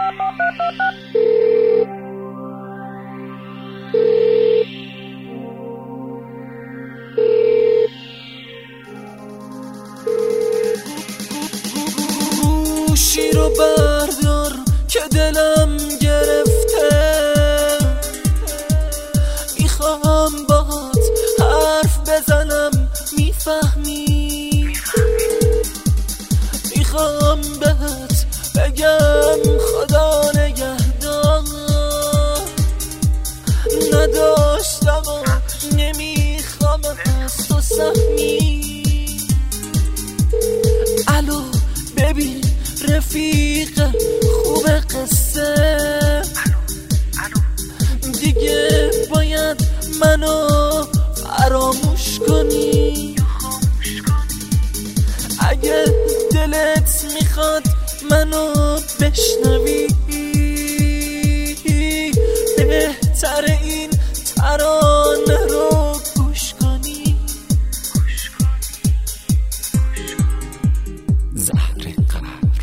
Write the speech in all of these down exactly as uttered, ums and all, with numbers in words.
گوشی رو بردار که دلم گرفته، میخوام باهات حرف بزنم میفهمی، میخوام بهت بگم خدا نگهدار، نداشتم و نمیخوام از تو سهمی. الو ببین رفیق خوب قصه، دیگه باید منو فراموش کنی. اگه دلت میخواد منو بشنوی، بهتر این ترانه رو گوش کنی. زهر قهر،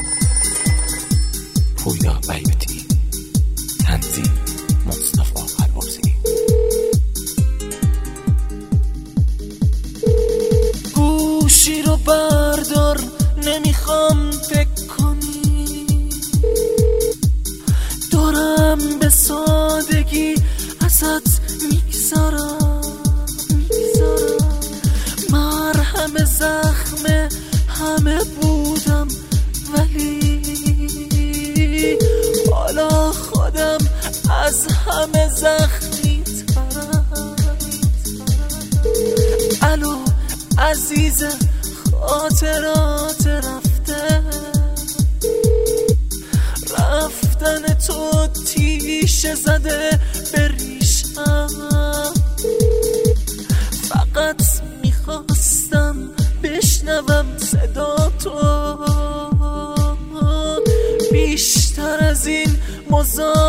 پویا بیوتی، تنظیم مصطفی البرزی. گوشی رو بردار نمیخوام فکر کنی، دارم به سادگی ازت میگذارم میگذارم مرهم زخم همه بودم، ولی حالا خودم از همه زخمی ترم. الو عزیز خاطرات رفته، رفتن تو تیشه زده به ریشم. فقط میخواستم بشنوم صدا تو، بیشتر از این مزاحم